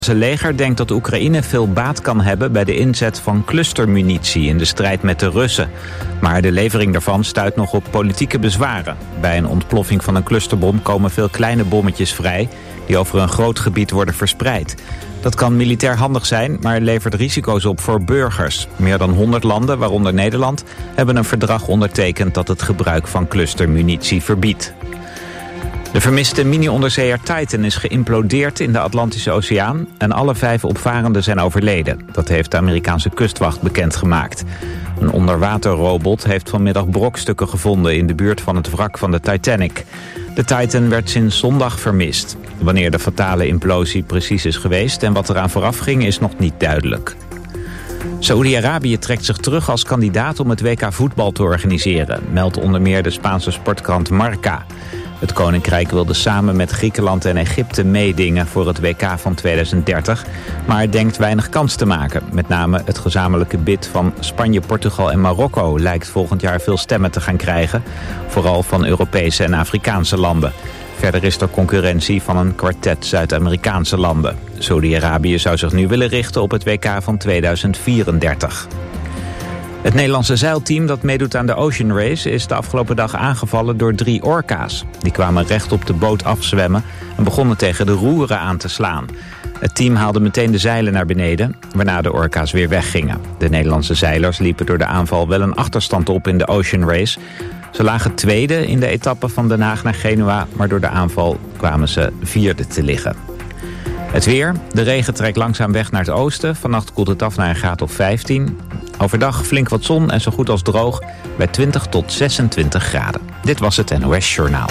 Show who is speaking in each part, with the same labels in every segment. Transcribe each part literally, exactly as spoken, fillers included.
Speaker 1: Het leger denkt dat Oekraïne veel baat kan hebben bij de inzet van clustermunitie in de strijd met de Russen. Maar de levering daarvan stuit nog op politieke bezwaren. Bij een ontploffing van een clusterbom komen veel kleine bommetjes vrij die over een groot gebied worden verspreid. Dat kan militair handig zijn, maar levert risico's op voor burgers. Meer dan honderd landen, waaronder Nederland, hebben een verdrag ondertekend dat het gebruik van clustermunitie verbiedt. De vermiste mini-onderzeeër Titan is geïmplodeerd in de Atlantische Oceaan en alle vijf opvarenden zijn overleden. Dat heeft de Amerikaanse kustwacht bekendgemaakt. Een onderwaterrobot heeft vanmiddag brokstukken gevonden in de buurt van het wrak van de Titanic. De Titan werd sinds zondag vermist. Wanneer de fatale implosie precies is geweest en wat eraan vooraf ging is nog niet duidelijk. Saoedi-Arabië trekt zich terug als kandidaat om het W K voetbal te organiseren, meldt onder meer de Spaanse sportkrant Marca. Het Koninkrijk wilde samen met Griekenland en Egypte meedingen voor het W K van tweeduizend dertig, maar denkt weinig kans te maken. Met name het gezamenlijke bid van Spanje, Portugal en Marokko lijkt volgend jaar veel stemmen te gaan krijgen, vooral van Europese en Afrikaanse landen. Verder is er concurrentie van een kwartet Zuid-Amerikaanse landen. Saudi-Arabië zou zich nu willen richten op het W K van tweeduizend vierendertig. Het Nederlandse zeilteam dat meedoet aan de Ocean Race is de afgelopen dag aangevallen door drie orka's. Die kwamen recht op de boot afzwemmen en begonnen tegen de roeren aan te slaan. Het team haalde meteen de zeilen naar beneden, waarna de orka's weer weggingen. De Nederlandse zeilers liepen door de aanval wel een achterstand op in de Ocean Race. Ze lagen tweede in de etappe van Den Haag naar Genua, maar door de aanval kwamen ze vierde te liggen. Het weer. De regen trekt langzaam weg naar het oosten. Vannacht koelt het af naar een graad of vijftien. Overdag flink wat zon en zo goed als droog bij twintig tot zesentwintig graden. Dit was het N O S Journaal.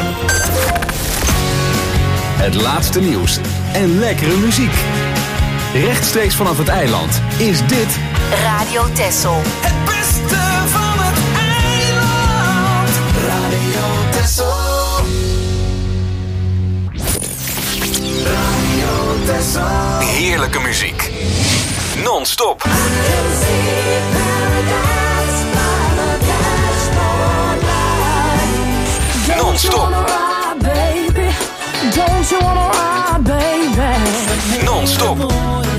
Speaker 2: Het laatste nieuws en lekkere muziek. Rechtstreeks vanaf het eiland is dit
Speaker 3: Radio Texel.
Speaker 4: Het beste van het eiland. Radio Texel. Radio Texel.
Speaker 2: heerlijke muziek. Non-stop. Non-stop. Non-stop.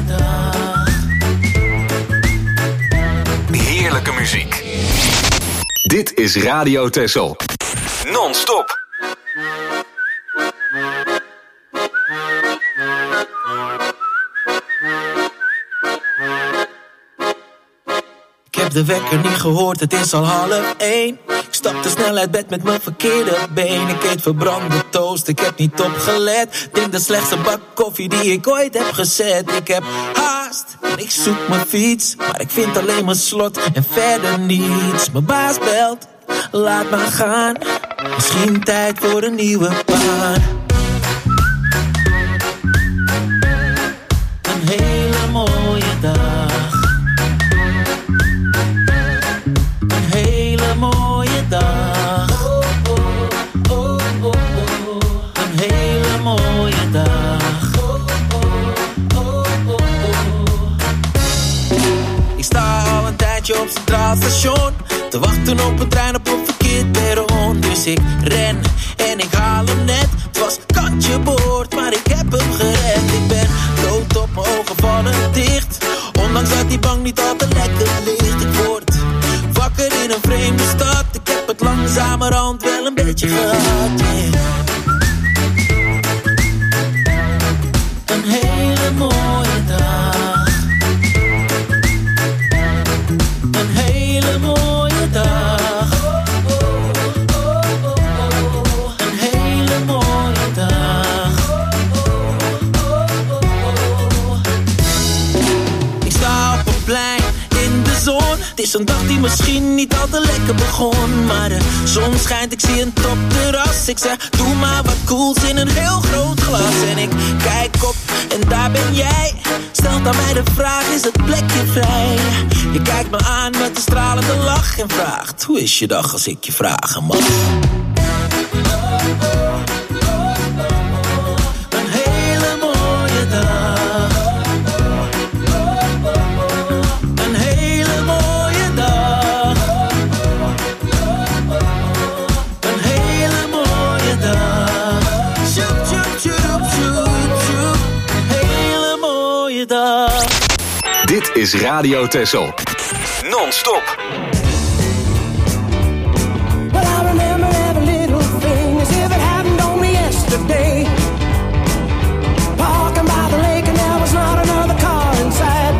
Speaker 2: Heerlijke muziek. Dit is Radio Texel. Non-stop.
Speaker 4: Ik heb de wekker niet gehoord, het is al half één. Ik stapte snel uit bed met mijn verkeerde been. Ik eet verbrande toast, ik heb niet opgelet. Denk de slechtste bak koffie die ik ooit heb gezet. Ik heb haast en ik zoek mijn fiets, maar ik vind alleen mijn slot en verder niets. Mijn baas belt, laat maar gaan. Misschien tijd voor een nieuwe baan. Een hele mooie dag. Een hele mooie dag. Oh, oh, oh, oh, oh. Een hele mooie dag. Oh, oh, oh, oh, oh. Ik sta al een tijdje op Centraal Station te wachten op een trein op een verkeerd perron. Dus ik ren en ik haal hem net. Het was kantje boord, maar ik heb hem gered. Ik ben dood op mijn ogen vallen dicht. Ondanks dat die bank niet al te lekker ligt. Ik word wakker in een vreemde stad. Ik heb het langzamerhand wel een beetje gehad, yeah. Een hele mooie dag. Een hele mooie dag. Oh, oh, oh, oh, oh. Een hele mooie dag. Oh, oh, oh, oh. Ik sta op een plein in de zon. Het is een dag die misschien niet al te lekker begon. Maar de zon schijnt, ik zie een topterras. Ik zeg, doe maar wat cools in een heel groot glas. En ik kijk op en daar ben jij. Stelt aan mij de vraag, is het plekje vrij? Je kijkt me aan met een stralende lach en vraagt, hoe is je dag als ik je vragen mag? Een hele mooie dag. Een hele mooie dag. Een hele mooie dag. Sjoep, sjoep, sjoep, sjoep, sjoep. Een hele mooie mooie dag.
Speaker 2: Dit is Radio Texel. Non-stop.
Speaker 5: Well, I remember every little thing as if it happened only yesterday. Walking by the lake and there was not another car inside.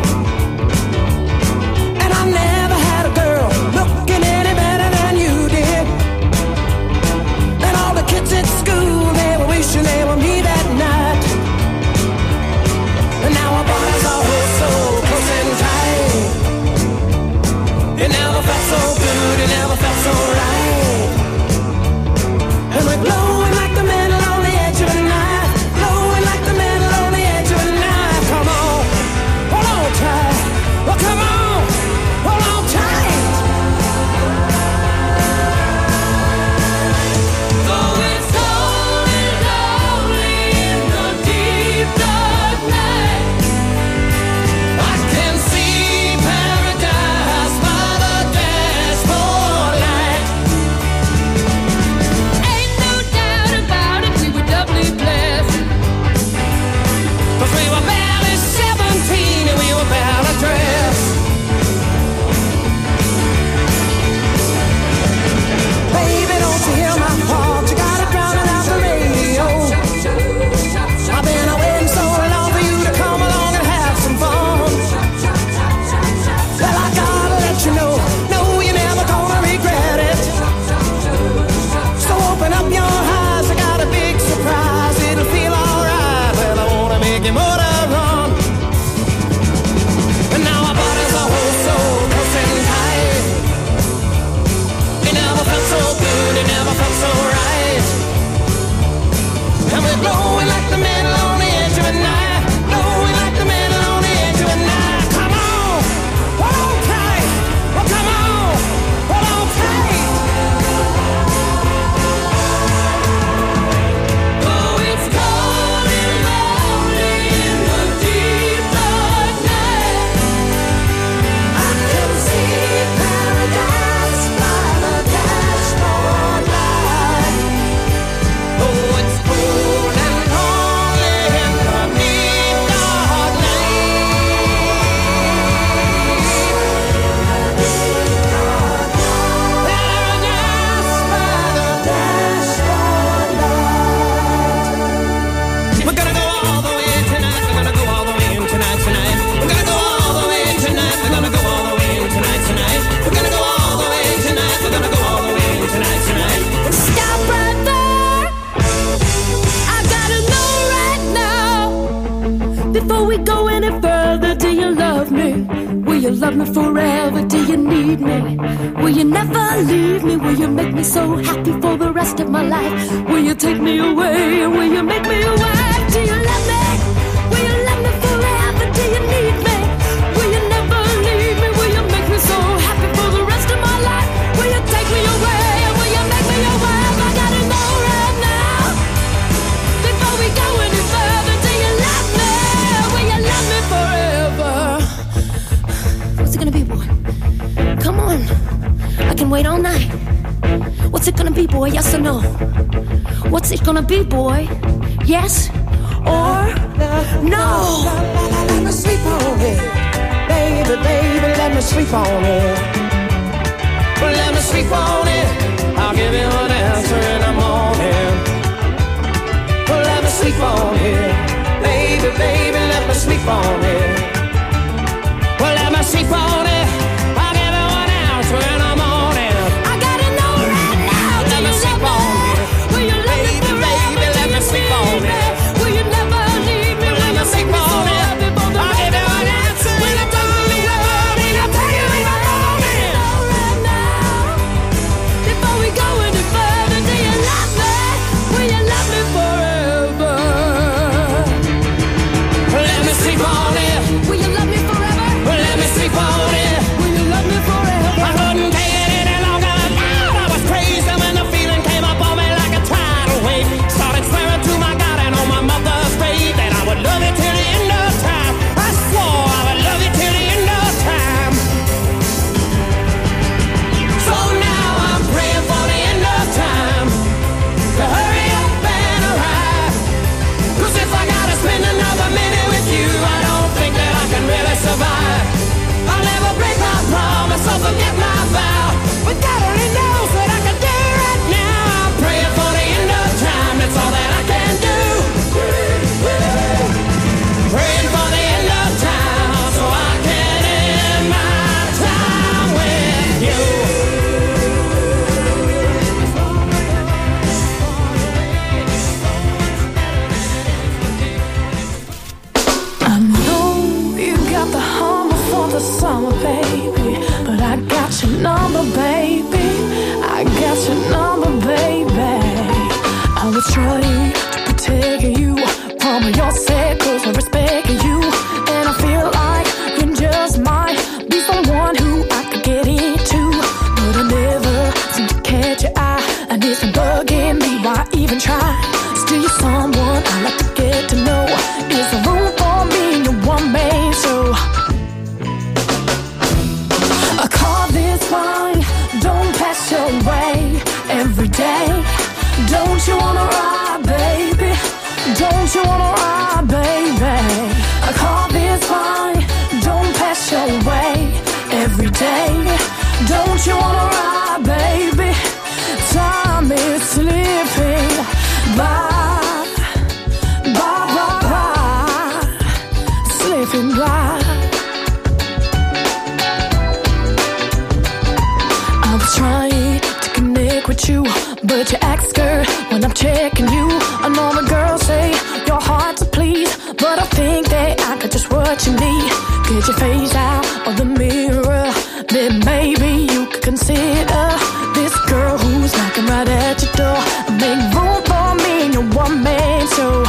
Speaker 5: And I never had a girl looking any better than you did. And all the kids at school, they were wishing they were me that night. And now our bodies are oh so close and tight. It never felt so good, it never felt so right. And we're glowing like the metal on the edge of a knife. Glowing like the metal on the edge of a knife. Come on, hold on tight. Well, come on, hold on tight.
Speaker 6: Oh, it's cold and lonely in the deep dark night.
Speaker 5: I can see paradise by the dashboard light.
Speaker 6: Ain't no doubt about it, we were doubly blessed.
Speaker 5: 'Cause we were barely seventeen and we were barely dressed. Baby, don't you hear my heart? You gotta drown it out the radio. I've been waiting so long for you to come along and have some fun. Well, I gotta let you know, no, you're never gonna regret it. So open up your eyes, I got a big surprise. It'll feel alright. Well, I wanna make your motor run. And now our bodies are oh so close and tight. It never felt so good, it never felt so right. And we're glowing like the metal on the edge of a knife. Glowing like the metal on the edge of a knife. Come on, hold on tight. Well, come on, hold on tight.
Speaker 6: Oh, it's cold and lonely in the deep dark night.
Speaker 5: I can see paradise by the dashboard light. Oh, it's cold and lonely in the deep dark night. Paradise by the dashboard light. We're gonna go all the way tonight. We're gonna go all the way in tonight, tonight. We're gonna go all the way tonight. We're gonna go all the way in tonight, tonight. We're gonna go all the way tonight. We're gonna go all the way in tonight, tonight.
Speaker 6: Stop right there. I gotta know right now. Before we go any further, do you love me? Will you love me forever? Do you need me? Will you never leave me? Will you make me so happy for the rest of my life? Will you take me away? Will you make me your wife? Do you love me? Will you love me forever? Do you need me? Will you never leave me? Will you make me so happy for the rest of my life? Will you take me away? Will you make me your wife? I gotta know right now. Before we go any further, do you love me? Will you love me forever? What's it gonna be, boy? Come on, I can wait all night. What's it gonna be, boy? Yes or no? What's it gonna be, boy? Yes or no?
Speaker 5: Let me sleep on it. Baby, baby, let me sleep on it. Let me sleep on it. I'll give you an answer in the morning. Let me sleep on it. Baby, baby, let me sleep on it. Well, let me sleep on it. I'll give you an answer in the morning.
Speaker 6: I gotta know right now. Do
Speaker 5: Let me
Speaker 6: you
Speaker 5: sleep
Speaker 6: love
Speaker 5: on
Speaker 6: me?
Speaker 5: it.
Speaker 6: Will you love me
Speaker 5: Baby,
Speaker 6: forever?
Speaker 5: baby,
Speaker 6: Do
Speaker 5: let me
Speaker 6: you
Speaker 5: sleep
Speaker 6: need
Speaker 5: on
Speaker 6: me?
Speaker 5: it.
Speaker 6: Will you never leave me?
Speaker 5: Let
Speaker 6: Will
Speaker 5: me
Speaker 6: you
Speaker 5: sleep
Speaker 6: make me so
Speaker 5: on it.
Speaker 6: happy for the
Speaker 5: I'll
Speaker 6: rest
Speaker 5: give
Speaker 6: of
Speaker 5: you
Speaker 6: my
Speaker 5: an
Speaker 6: life?
Speaker 5: answer
Speaker 6: Will
Speaker 5: in
Speaker 6: you
Speaker 5: the
Speaker 6: take me away?
Speaker 5: morning. I'll tell you in the morning.
Speaker 6: Know right now. Before we go any further, do you love me? Will you love me forever?
Speaker 5: Let me sleep on it.
Speaker 6: the summer, baby. But I got your number, baby. I got your number, baby. I was trying to protect you from yourself, cause I'm respecting you. And I feel like you just might be someone who I could get into. But I never seem to catch your eye, and it's been bugging me. Why even try? Still you're someone I like to get to know. Is there room for me in your one man show? I call this fine, don't pass your way every day. Don't you wanna ride, baby? Don't you wanna ride, baby? I call this fine, don't pass your way every day. Don't you wanna ride, baby? Time is slipping by, by, by, by, slipping by. I was trying to connect with you, but you act scared when I'm checking you. I know the girls say your heart to please, but I think that I could just what you need. Get your face out of the mirror, then maybe you could consider this girl who's knocking right at your door. Make room for me in your one man show.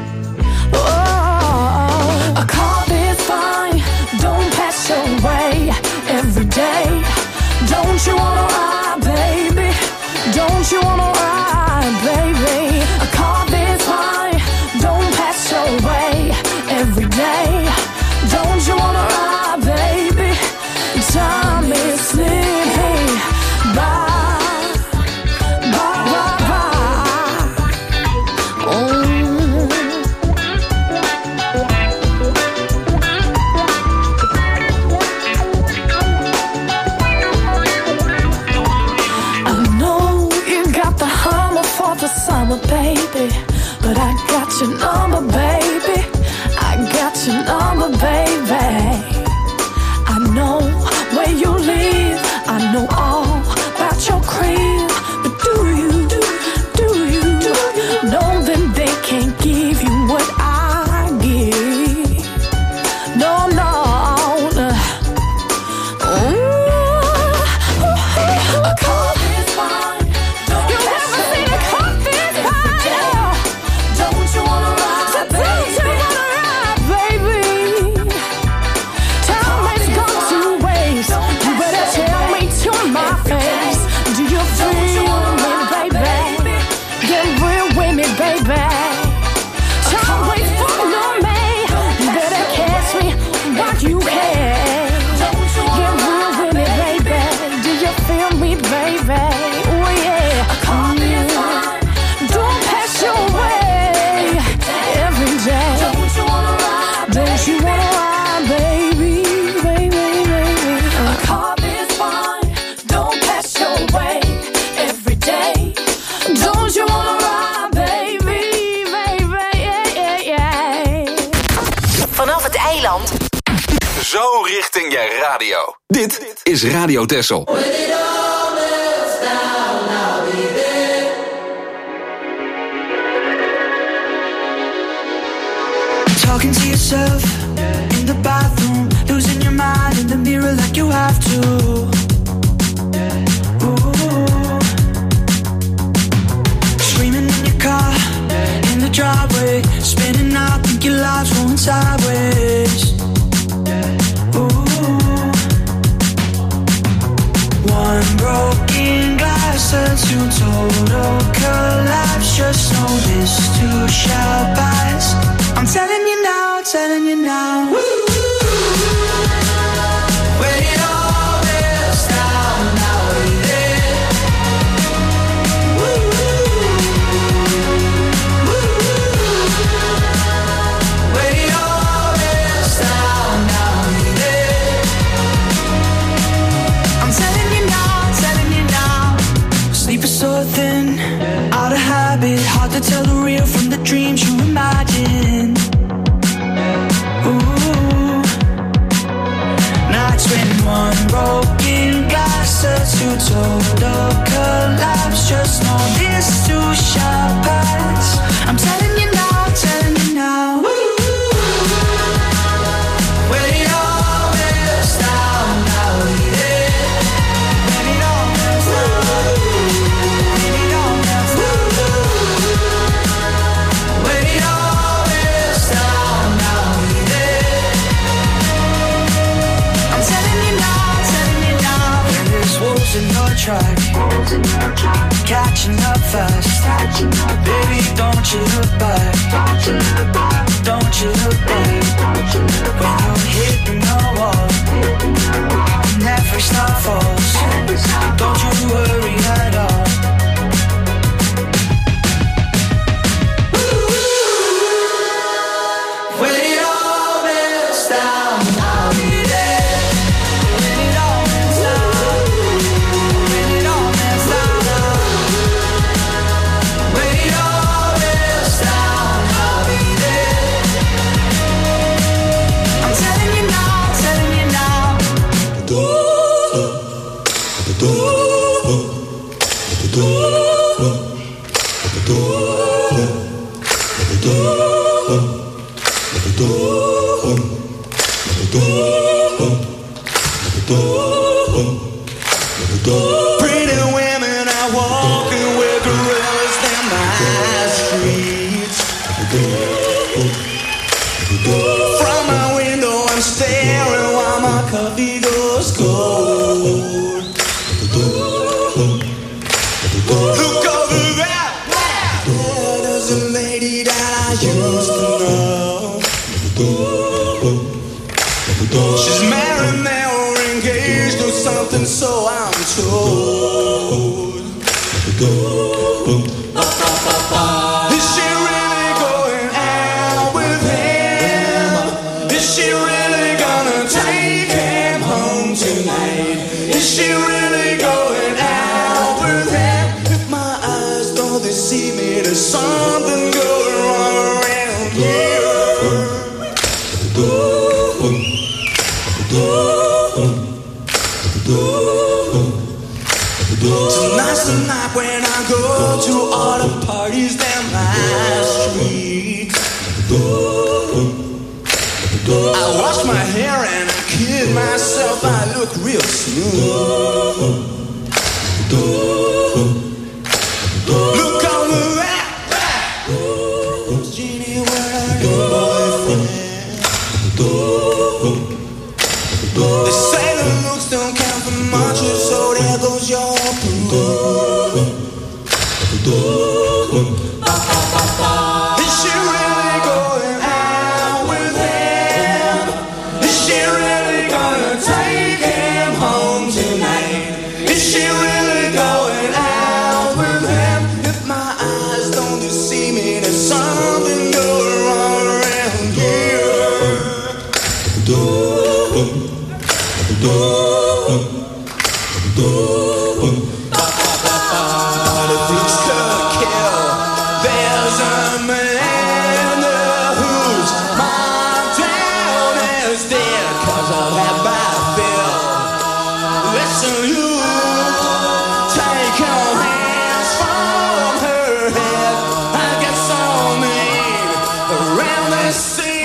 Speaker 6: Oh, I call this fine, don't pass your way every day. Don't you wanna ride, baby? Don't you wanna ride, baby? I call this fine, don't pass your way every day. Don't you wanna ride, baby? Time is slipping by, by, by, by. Oh. I know you got the hummer for the summer, baby, but I got your number, baby. I got your number, baby. I know where you live, I know all about your crib. But do you, do you know that they can't give you what I give? No, no. Ooh, a coffee's fine. You never seen a coffee's fine. Don't you wanna ride, baby? Don't you wanna ride, baby? Time has gone to waste. You better tell me to my face. Do you feel me, baby? Get real with me, baby. Time waits for no man. You better catch me while you can. Get real with me, baby. Do you feel me, baby? Oh yeah. Mm. Don't pass your way every day. Don't you wanna ride, Don't you wanna ride, baby, baby, baby? A car is fine. Don't pass your way every day. Don't you wanna ride, baby, baby, yeah, yeah, yeah.
Speaker 3: Vanaf het eiland.
Speaker 2: Zo richting je radio. Dit is Radio Texel.
Speaker 7: Talking to yourself in the bathroom, losing your mind in the mirror like you have to. Ooh. Screaming in your car, in the driveway, spinning out, think your life's going sideways. Ooh. One broken glass turns to total collapse. Just know this too shall pass. I'm telling you now, telling you now. When it all melts down, now we're there. When it all track, catching up fast. Baby, don't you look back, don't you look back. When you're hitting the wall and every star falls, don't you worry at all. When it all melts down, I'll be there. When it all melts down, when it all melts down, when it all melts down, I'll be there. I'm telling you now, telling you now. Pretty women are walking with gorillas down my streets. From my window I'm staring while my coffee goes cold. Look over there, there's a lady that I used to know. She's married now or engaged or something, so I'm told. Is she really going out with him? Is she really gonna take him home tonight? Is she really going out with him? If my eyes don't deceive me, there's something going wrong around here. Tonight's the night when I go to all the parties down my street. I wash my hair and I kid myself, I look real smooth. Look over that, Jeannie, where are your boyfriend? They say the looks don't count for much, so there goes your proof. Is she really going out with him? Is she really gonna take him home tonight? Is she really going out with him? If my eyes don't deceive me, there's something going wrong around here. The things could kill. There's a man whose mind down is dead 'cause of that bad feel. Listen, you take your hands from her head. I get so mean around this scene.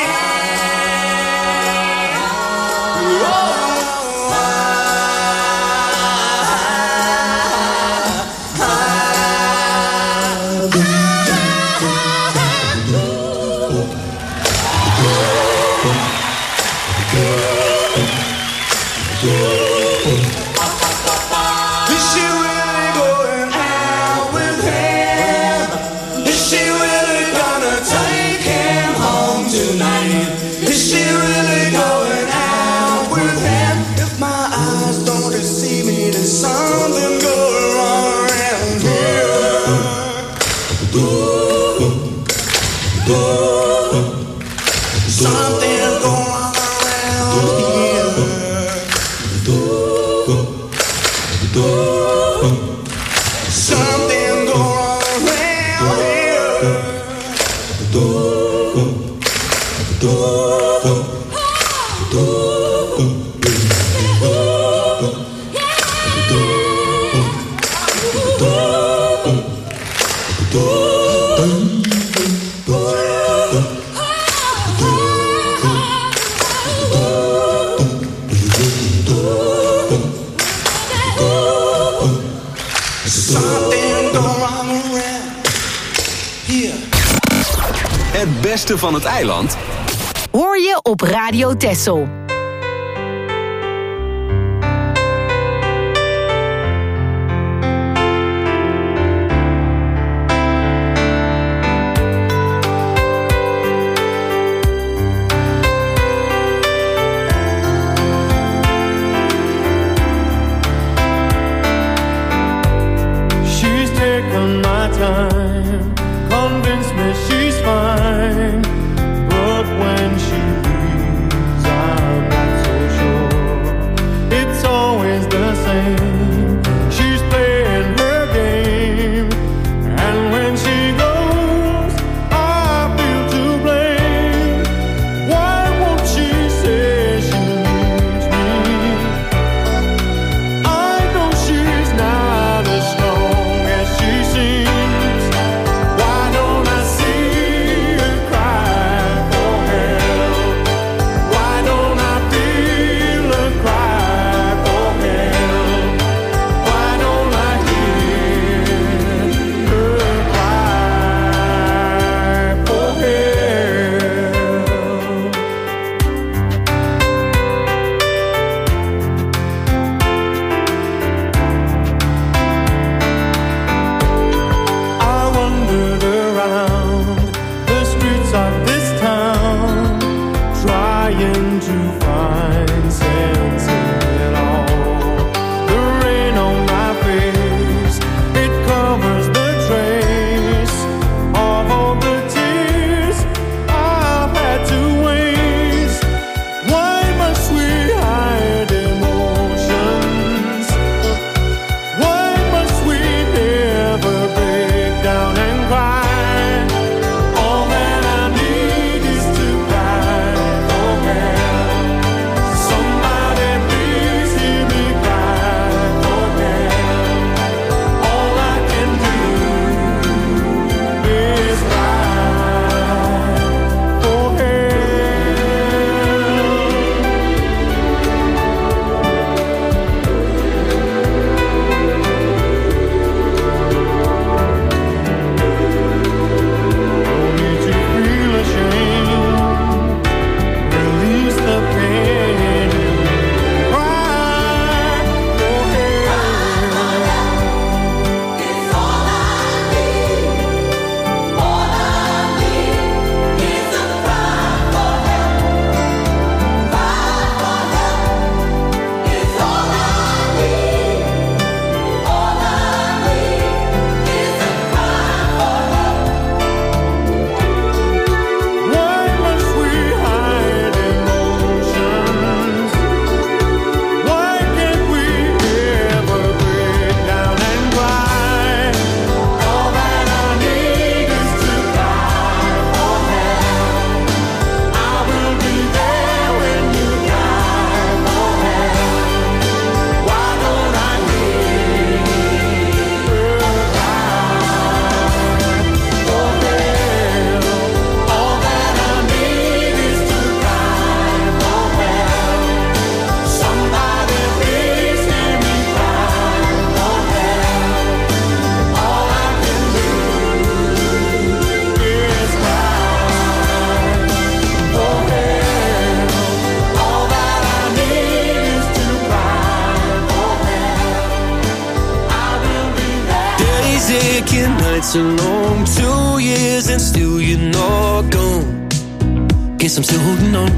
Speaker 7: Is she really going out with him? Is she really gonna take him home tonight? Is she really going out with him? If my eyes don't deceive me, there's something going wrong around here. Something going on around here. Something going on around here.
Speaker 2: Het beste van het eiland
Speaker 3: hoor je op Radio Texel.
Speaker 5: trying to find sense in it all. The rain on my face, it covers the trace of all the tears I've had to waste. Why must we hide emotions? Why must we never break down and cry? All that I need is to cry for help. Somebody please hear me cry for help. All I can do is cry for No need to feel ashamed. Release the pain and cry for help.
Speaker 6: It's all I need. All I need is a cry for help. Cry for help. It's all I need. All I need is a cry for help.
Speaker 5: Why must we hide emotions? Why can't we ever break down and cry? All that I need is to cry for help. I will be there when you cry for help. Why don't I need to cry for help? All that I need is to cry for help. Somebody please hear me cry for help. All I can do is cry for help. All that I need is to cry for help. I will be there.
Speaker 7: Days aching, nights are long, two years and still you're not gone. Guess I'm still holding on.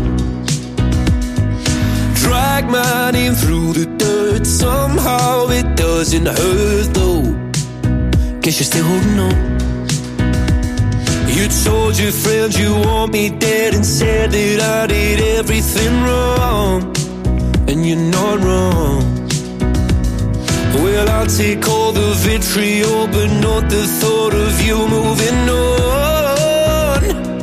Speaker 7: Drag my name through the dirt, somehow it doesn't hurt though. Guess you're still holding on. You told your friends you want me dead and said that I did everything wrong. And you're not wrong. Well, I'll take all the vitriol, but not the thought of you moving on.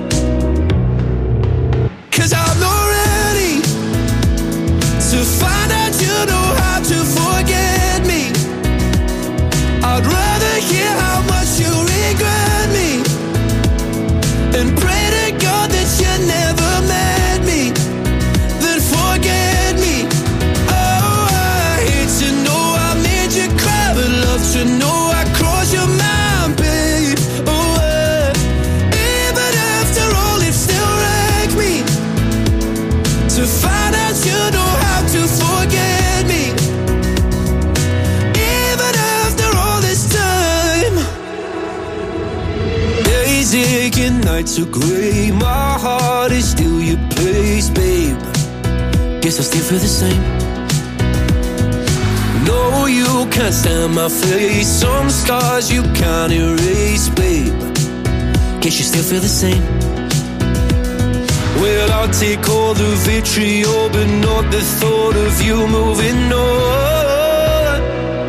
Speaker 7: 'Cause I'm not ready to find out you know how to forget me. I'd rather hear how much you regret me and pray to God that you never met me, then forget me. Oh, I hate to know I made you cry, but love to know I crossed your mind, babe. Oh, uh, even after all, it still wrecks me to find out you know how to forget me. Even after all this time, days aching, nights are grey. My heart is still your place, babe. Guess I still feel the same. No, you can't stand my face. Some scars you can't erase, babe. Guess you still feel the same. Well, I'll take all the vitriol, but not the thought of you moving on.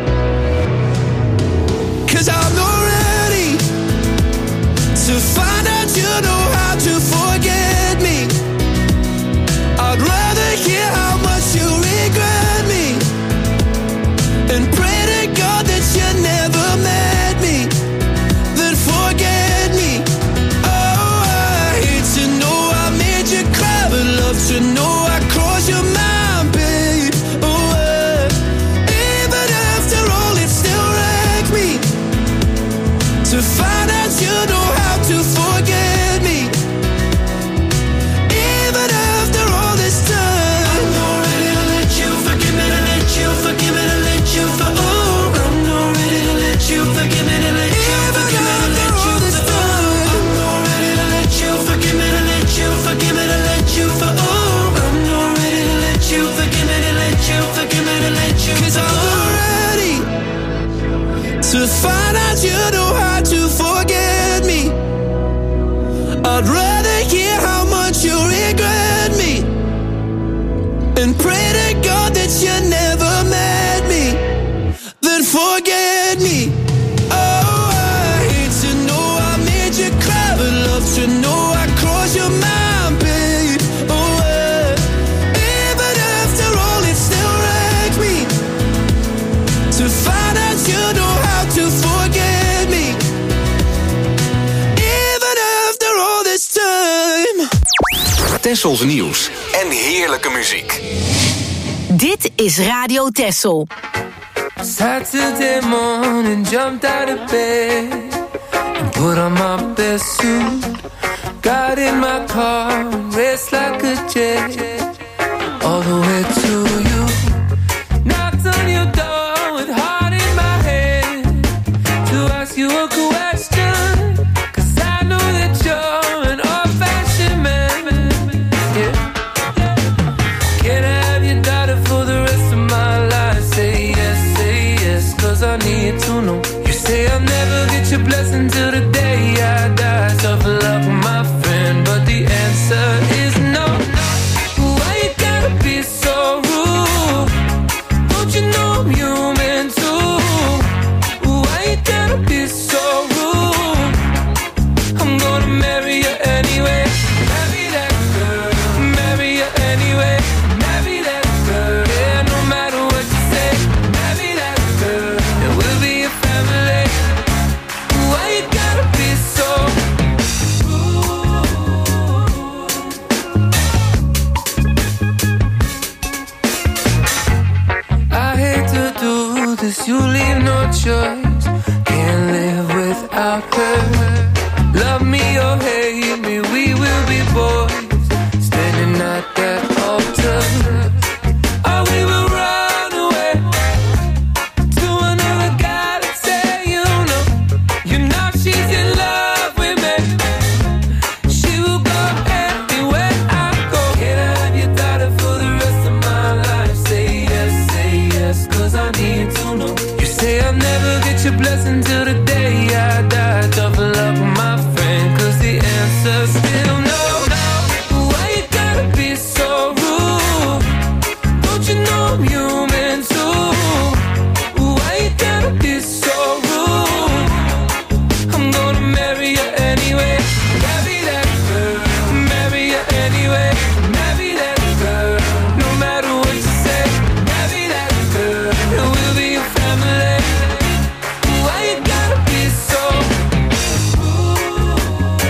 Speaker 7: 'Cause I'm not ready to find out you know how to forget me. I'd rather hear how much you regret me and pray to God that you never met me, then forget me. Oh, I hate to know I made you cry, but love to know I crossed your mind, babe. Oh, uh,
Speaker 2: Tessels nieuws en heerlijke muziek.
Speaker 3: Dit is Radio Tessel.
Speaker 8: Saturday morning, jumped out of bed and put on my best suit. Got in my car, raced like a jet all the way to you. Knocked on your door with heart in my head to ask you a question, 'cause I know that you're an old-fashioned man. Yeah. Can I have your daughter for the rest of my life? Say yes, say yes, 'cause I need to know. You say I'll never get your blessing till the day I die. Tough luck, my friend, but the answer is no. Why you gotta be so rude? Don't you know I'm human too? Why you gotta be so rude? I'm gonna marry you anyway. Marry that girl, marry you anyway. Marry that girl, yeah, no matter what you say. Marry that girl, and we'll be a family. Why you gotta be so rude? I hate to do this, you leave no choice. Can't live without her. Love me or hate me, we will be boys, standing at that altar. Or we will run away to another guy that say you know, you know she's in love with me. She will go anywhere I go. Can I have your daughter for the rest of my life? Say yes, say yes, 'cause I need to know. You say I'll never get your blessing till the day I die. Tough luck, my friend, 'cause the answer's still no. Why you gotta be so rude? Don't you know I'm human too? Why you gotta be so rude? I'm gonna marry you anyway. Marry that girl, marry you anyway. Marry that girl, no matter what you say. Marry that girl, and we'll be a family. Why you gotta be so rude?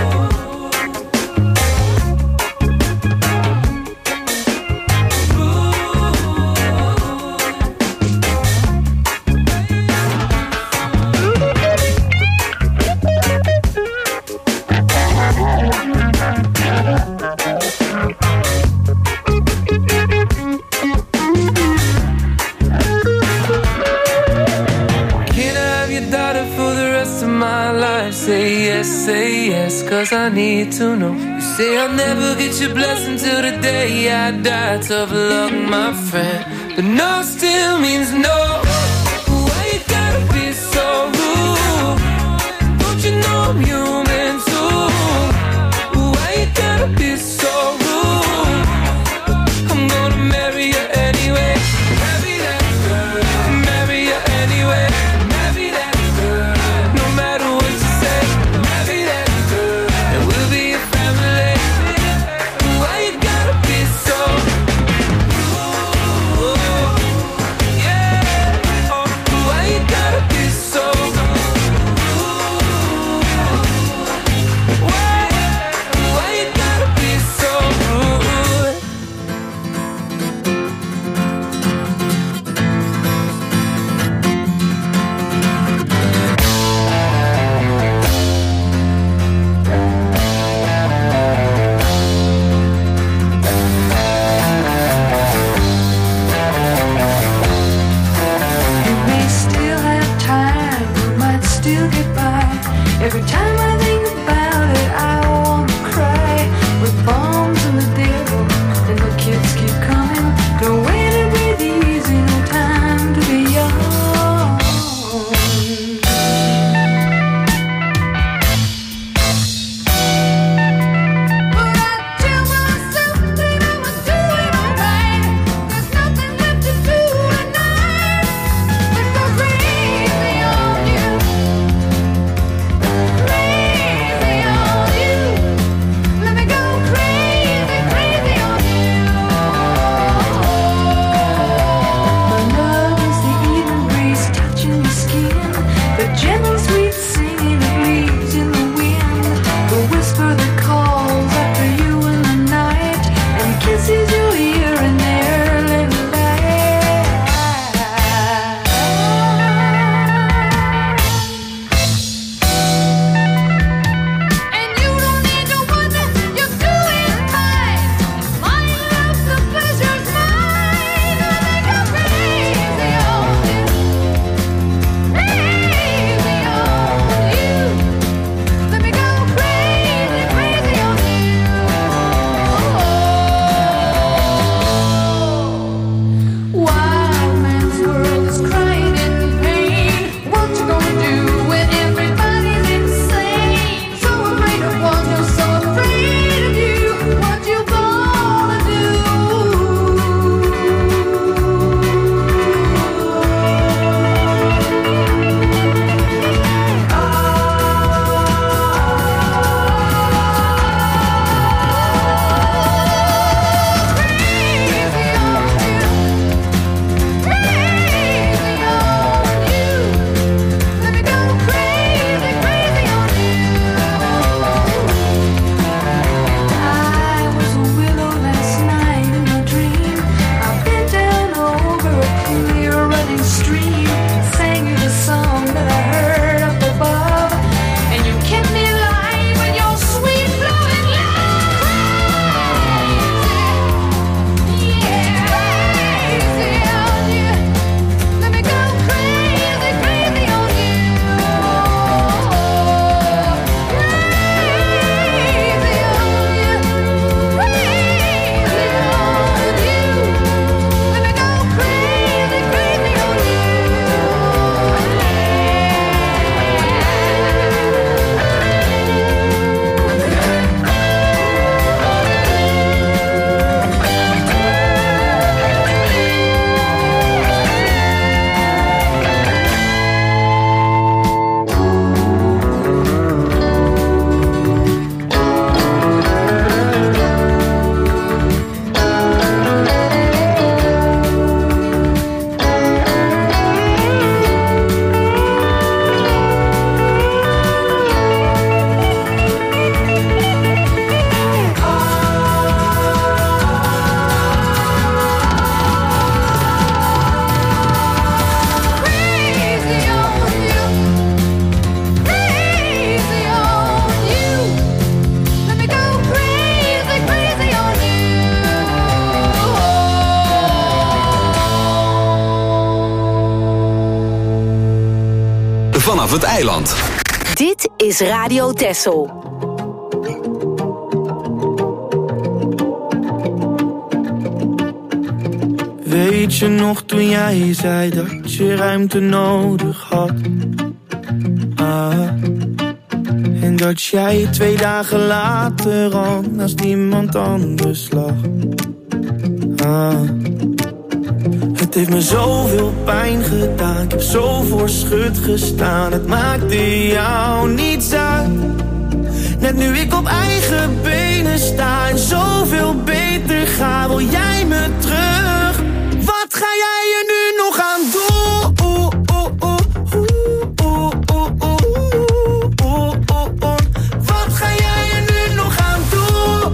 Speaker 8: Can I have your daughter for the rest of my life? Say yes, say yes, 'cause I need to know. You say I'll never get your blessing till the day I die. Tough luck, my friend, but no still means no. Why you gotta be so rude? Don't you know I'm human too? Why you gotta be so rude? I'm gonna marry you anyway. Marry that girl, marry you anyway. Marry that girl, no matter what you say. Marry that girl, and we'll be a family. Why you gotta be so rude? Yeah. Oh, why you gotta be so rude?
Speaker 2: vanaf het eiland.
Speaker 3: Dit is Radio Texel.
Speaker 9: Weet je nog toen jij zei dat je ruimte nodig had? Ah. En dat jij twee dagen later al naast iemand anders lag. Ah. Het heeft me zoveel pijn gedaan, ik heb zo voor schut gestaan. Het maakte jou niets uit. Net nu ik op eigen benen sta en zoveel beter ga, wil jij me terug? Wat ga jij er nu nog aan doen? Wat ga jij er nu nog aan doen?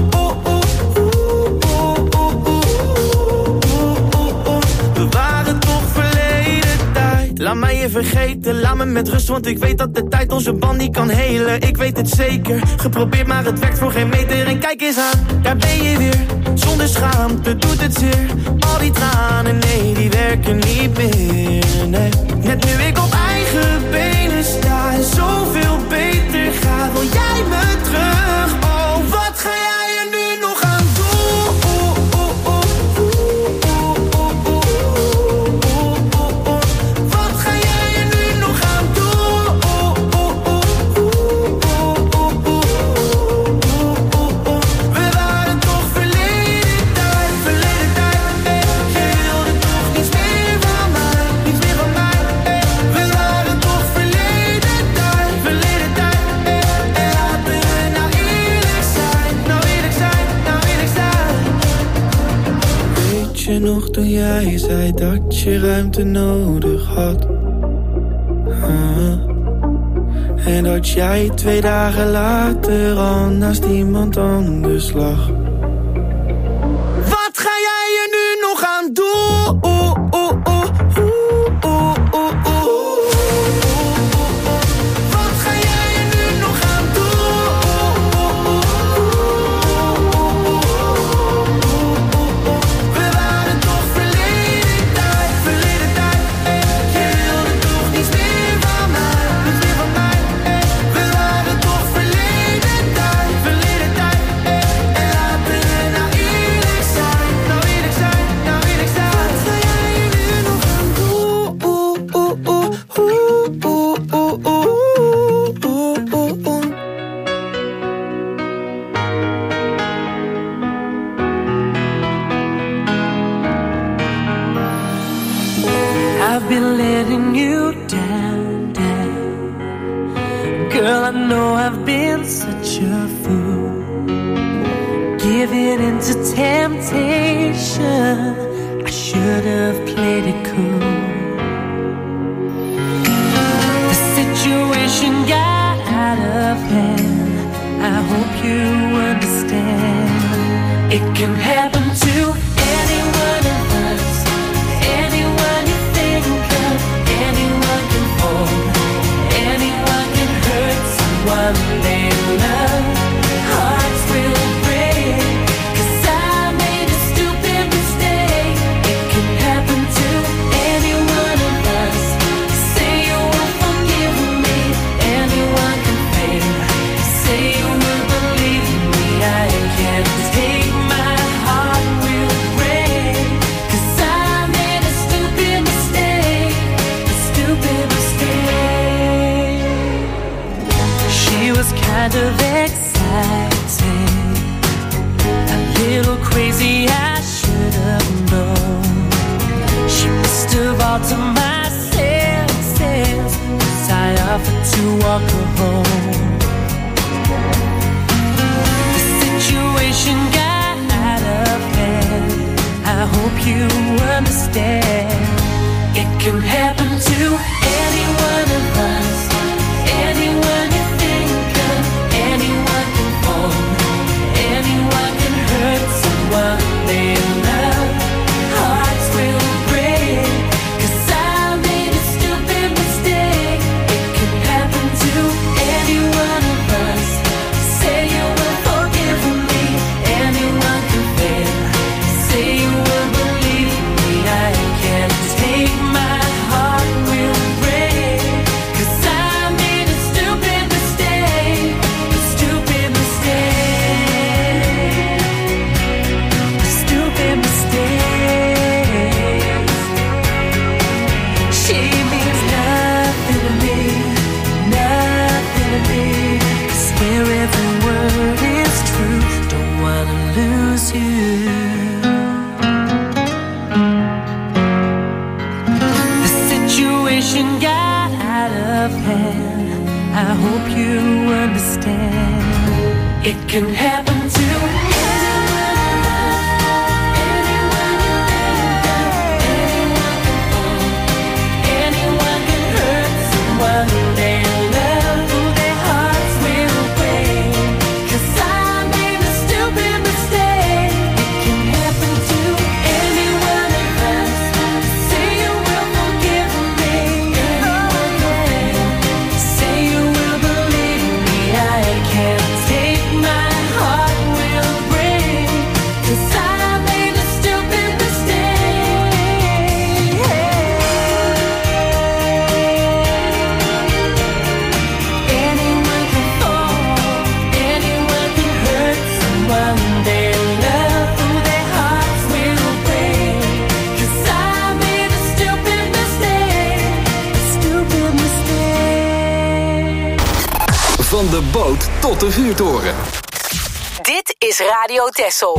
Speaker 9: We waren toch verleden tijd. Laat mij je vergeten, laat me met rust, want ik weet dat de tijd onze band niet kan helen. Ik weet het zeker, geprobeerd maar het werkt voor geen meter. En kijk eens aan, daar ben je weer. Zonder schaamte doet het zeer. Al die tranen, nee, die werken niet meer, nee. Net nu ik op eigen benen sta en zoveel beter ga, wil jij me terug? Oh, wat ga jij er nu nog aan doen? Wat ga jij er nu nog aan doen? We waren toch verleden tijd, verleden tijd, eh. Je wilde toch niets meer van mij, niets meer van mij, eh. We waren toch verleden tijd, verleden tijd, eh. En laten we nou eerlijk zijn, nou eerlijk zijn, nou eerlijk zijn. Weet je nog toen jij zei dat je ruimte nodig had? Ah. En dat jij twee dagen later al naast iemand anders lag. Wat ga jij er nu nog aan doen? Wat ga jij er nu nog aan doen? We waren toch verleden tijd, verleden tijd, eh. Je wilde toch niets meer van mij, niets meer van mij, eh. We waren toch verleden tijd, verleden tijd, eh. En laten we nou eerlijk zijn, nou eerlijk zijn, nou eerlijk zijn. Wat ga jij er nu nog aan doen?
Speaker 8: I've been letting you down, down. Girl, I know I've been such a fool, giving into temptation. I should have played it cool. The situation got out of hand. I hope you understand. It can happen to any one of us. Anyone you think of, anyone can fall, anyone can hurt someone they love. Hearts will break, 'cause I made a stupid mistake. It can happen to any one of us. Say you won't forgive me, anyone can fail. Say you will believe me, I can't take my heart will break, 'cause I made a stupid mistake, a stupid mistake. She was kind of exciting, a little crazy, I should have known. She must have altered my senses, 'cause I offered to walk her home. The situation got out of hand. I hope you understand. It can happen to any one of us. Anyone you think of, anyone can fall, anyone can hurt someone they love. Hearts will break, 'cause I made a stupid mistake. It can happen to any one of us. Say you will forgive me, anyone can fail. Say you will believe me, I can't take my heart will break,
Speaker 10: hand. I hope you understand. It can happen to anyone, anyone you ever, anyone can fall, anyone can hurt someone they love, who their hearts will break. 'Cause I made a stupid mistake. It can happen to anyone of us. Say you will forgive me. Anyone can say you will believe me. I can't take my heart will break. 'Cause I made a stupid mistake. Anyone can fall, anyone can hurt someone they love, who their hearts will break. 'Cause I made a stupid mistake, a stupid mistake.
Speaker 2: Van de boot tot de vuurtoren.
Speaker 3: Dit is Radio Texel.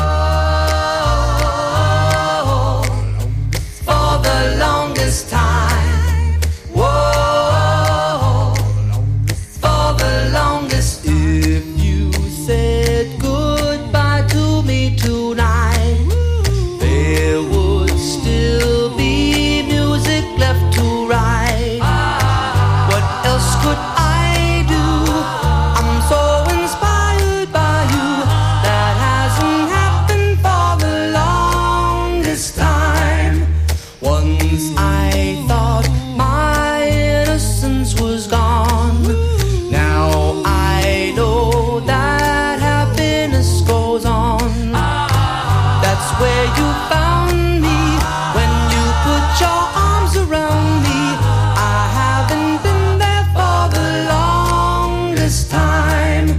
Speaker 7: For the longest time. Whoa, for the longest. If you said goodbye to me tonight, there would still be music left to write. What else could I do? I'm so inspired by you. That hasn't happened for the longest time. Once I thought my innocence was gone. Now I know that happiness goes on. That's where you found me when you put your arms around me. I haven't been there for the longest time.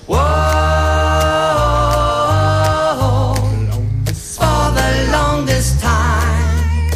Speaker 7: Whoa, for the longest time.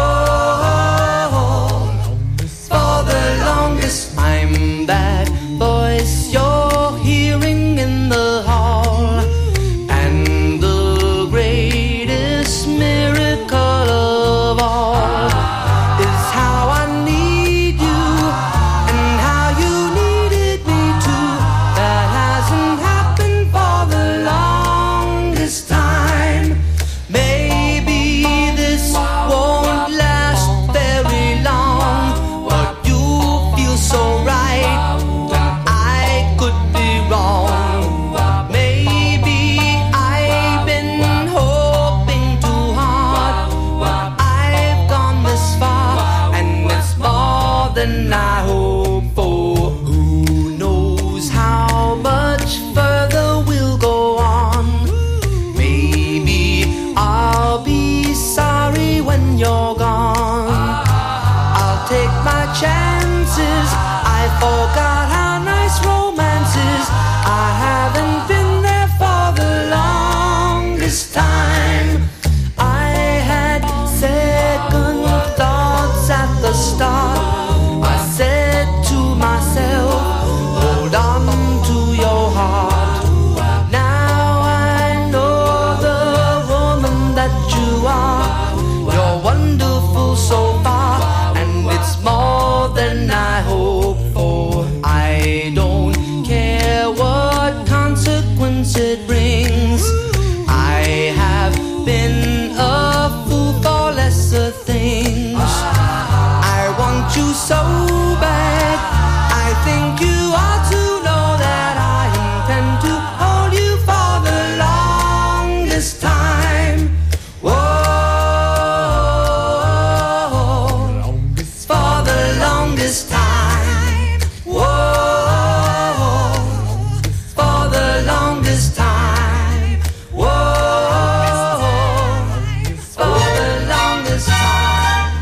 Speaker 7: Whoa, for the longest time. That voice you're hearing in the hall, and the greatest miracle of all is how I need you and how you needed me too. That hasn't happened for the longest time. Maybe this won't last very long, but you feel so right when I could be wrong. Maybe I've been hoping too hard, but I've gone this far, and it's more than I hoped for. Who knows how much further we'll go on? Maybe I'll be sorry when you're gone. I'll take my chances. I forgot how nice romance is. I haven't been there for the longest time. I had second thoughts at the start. I said to myself, hold on to your heart. Now I know the woman that you are. You're wonderful so far, and it's more than I hoped for. I don't care what consequence it brings. I have been a fool for lesser things. I want you so bad. I think you ought to know that I intend to hold you for the longest time. Whoa, for the longest time. Whoa, for the longest time. Whoa, for the longest time.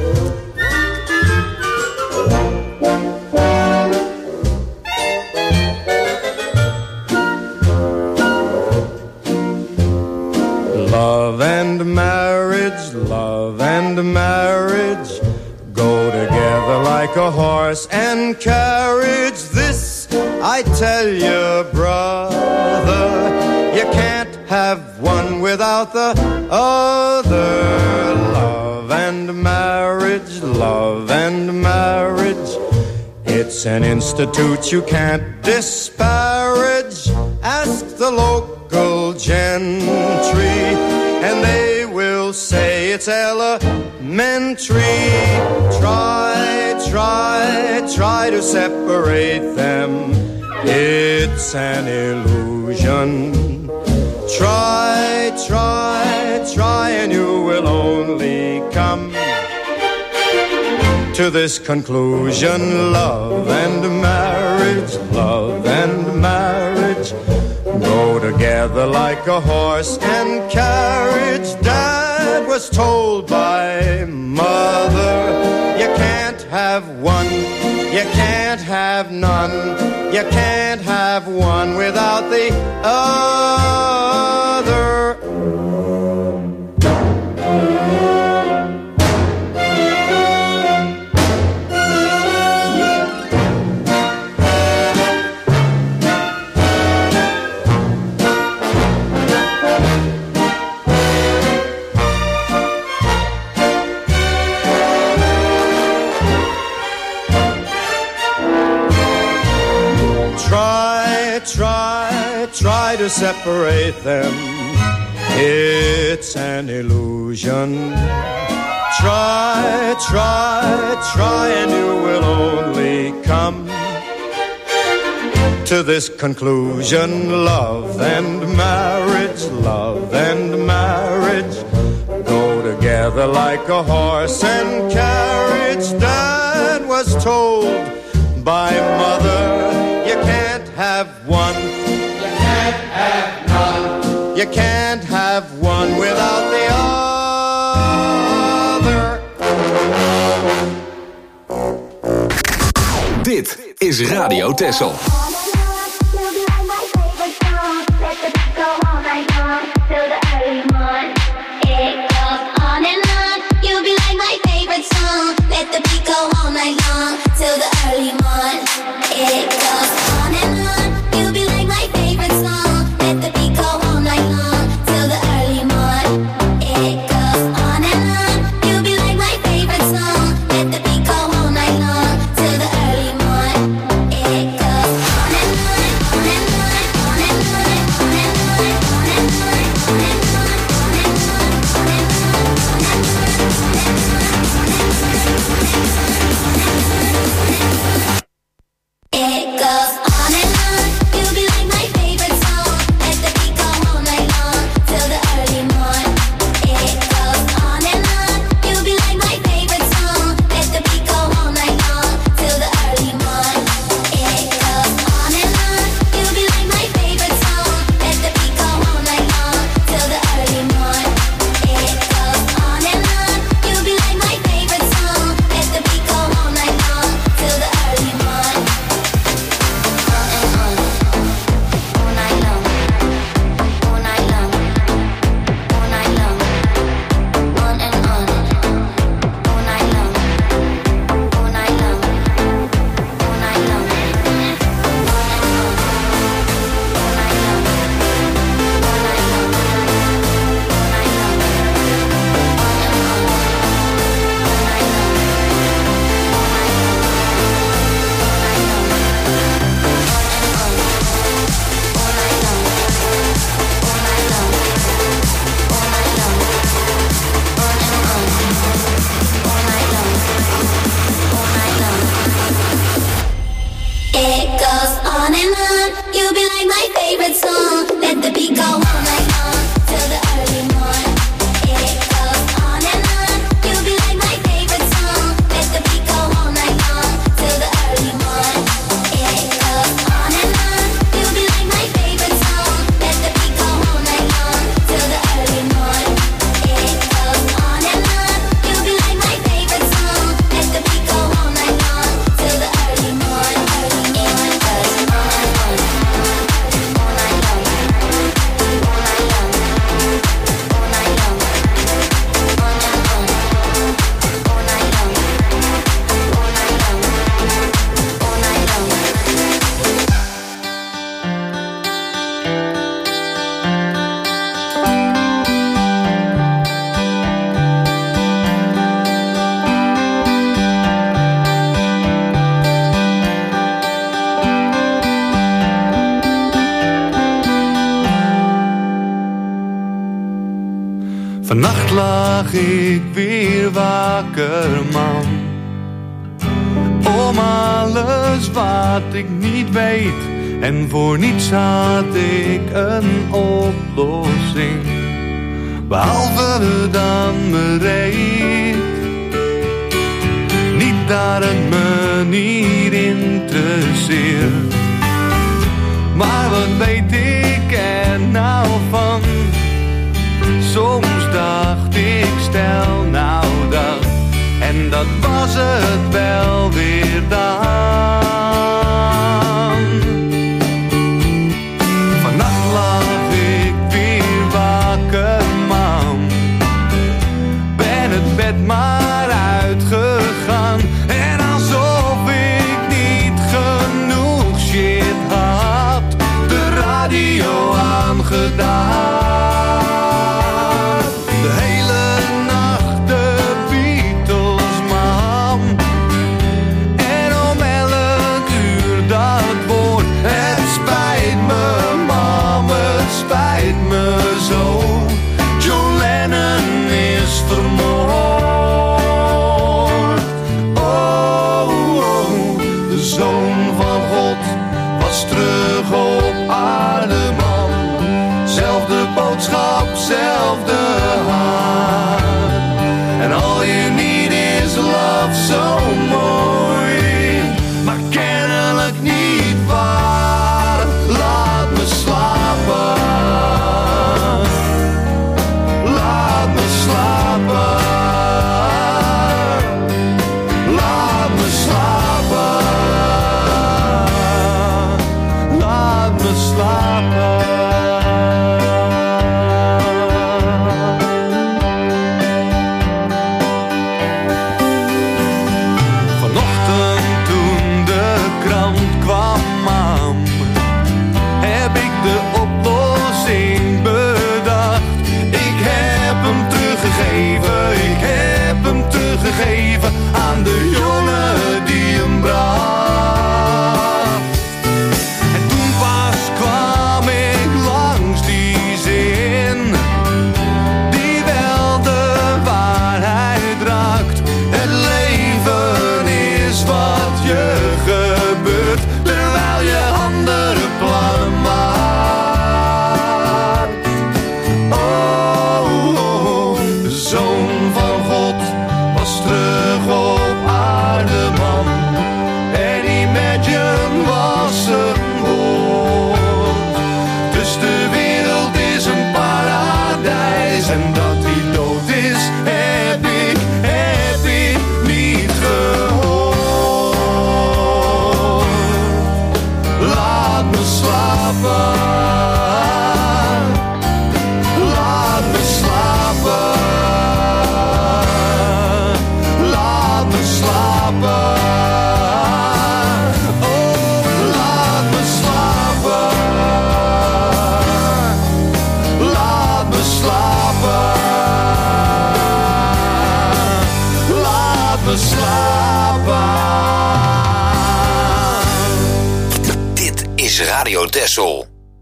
Speaker 9: Love and marriage, love and marriage go together like a horse and carriage. This I tell you, brother, you can't have one without the other. Love and marriage, love and marriage, it
Speaker 11: It's an institute you can't disparage. Ask the local gentry, and they will say it's elementary. Try, try, try to separate them. It's an illusion. Try, try, try, and you will only come to this conclusion. Love and marriage, love and marriage go together like a horse and carriage. Dad was told by mother, you can't have one, you can't have none, you can't have one without the other. Try to separate them. It's an illusion. Try, try, try, and you will only come to this conclusion. Love and marriage, love and marriage go together like a horse and carriage. Dad was told by mother, you can't have one, you can't have none, you can't have one without the other.
Speaker 2: Dit is Radio Texel.
Speaker 12: Let the beat go all night long till the early morn. It goes on and on. You'll be like my favorite song. Let the beat go all night long till the early morn. It goes on and on. You'll be like my favorite song. Let the beat go all night long till the early morn. It goes on and
Speaker 9: lag ik weer wakker, man. Om alles wat ik niet weet. En voor niets had ik een oplossing. Behalve dan bereid. Niet dat het me niet interesseert. Maar wat weet ik er nou van? Soms dacht ik stel nou dat. En dat was het wel weer dan. Vannacht lag ik weer wakker, man. Ben het bed maar uitgegaan. En alsof ik niet genoeg shit had, de radio aangedaan. De hele nacht de Beatles, man. En om elk uur dat woord. Het spijt me, mam, het spijt me zo. John Lennon is vermoord. Oh, oh, de Zoon van God was terug op aarde, man. Zelfde boodschap, zelfde hart. En all you need is love, zo mooi. Maar kennelijk niet waar. Laat me slapen. Laat me slapen. Laat me slapen. Laat me slapen. Vanochtend toen de krant kwam aan, heb ik de oplossing bedacht. Ik heb hem teruggegeven, ik heb hem teruggegeven aan de jongen die hem bracht. En toen pas kwam ik langs die zin, die wel de waarheid raakt. Het leven is wat je gebeurt, terwijl je andere plannen maakt. Oh, oh, de Zoon van God was terug op aarde, man. En Imagine was een woord. Dus de wereld is een paradijs. En dat hij dood is, heb ik, heb ik niet gehoord. Laat me slapen. Laat me slapen. Laat me slapen. Oh, laat me slapen. Laat me slapen. Laat me slapen.
Speaker 13: Dit is Radio Texel.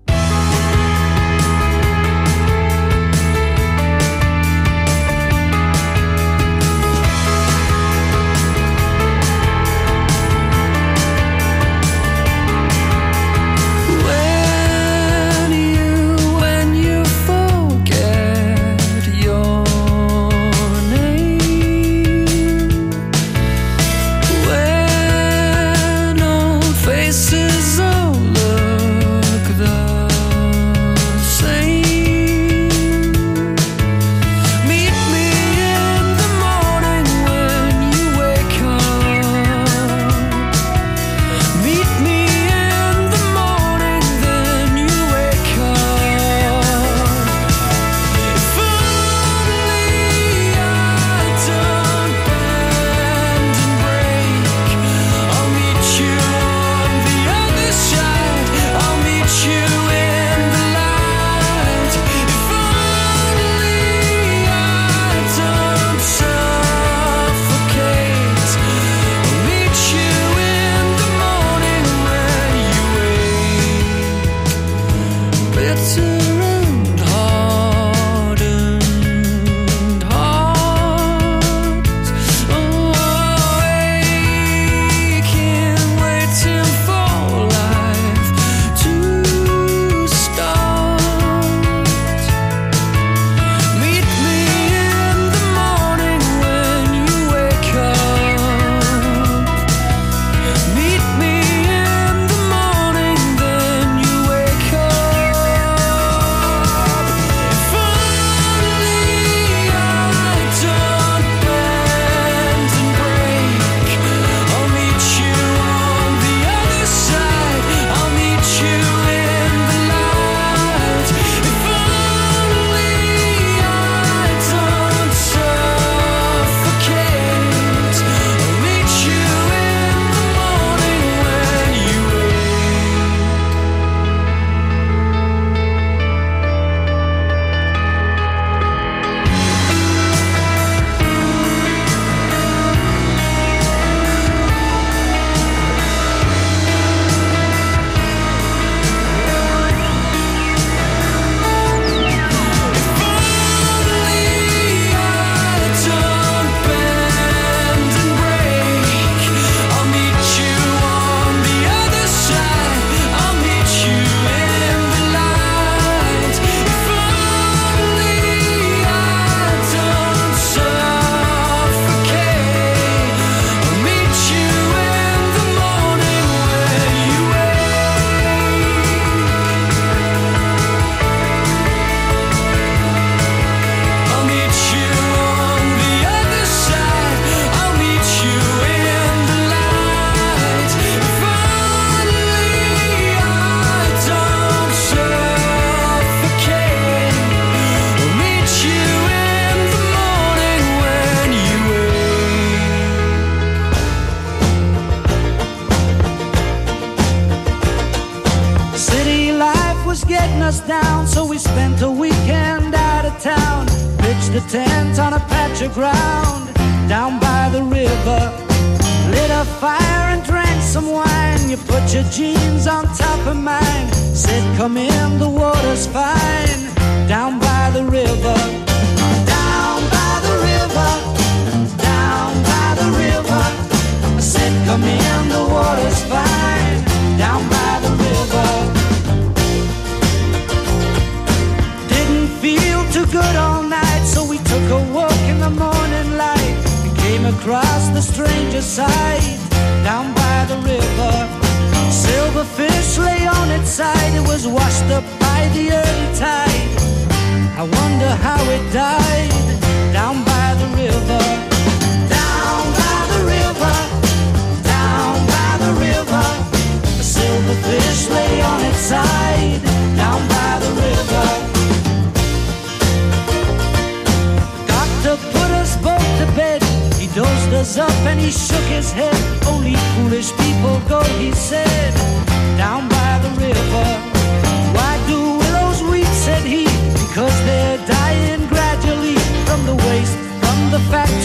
Speaker 8: When you, when you forget your name, when old faces all look the
Speaker 14: us down, so we spent a weekend out of town. Pitched a tent on a patch of ground down by the river. Lit a fire and drank some wine. You put your jeans on top of mine. Said, come in, the water's fine. Down by the river. Down by the river. Down by the river. I said, come in, the water's fine. Down by the river. Didn't feel too good all night, so we took a walk in the morning light. We came across the stranger's side. Down by the river. Silverfish lay on its side. It was washed up by the early tide. I wonder how it died. Down by the river. Down by the river. Down by the river. A silverfish lay on its side. Down by the river. Doctor put us both to bed. He dozed us up and he shook his head. Only foolish people go, he said. Down by the river.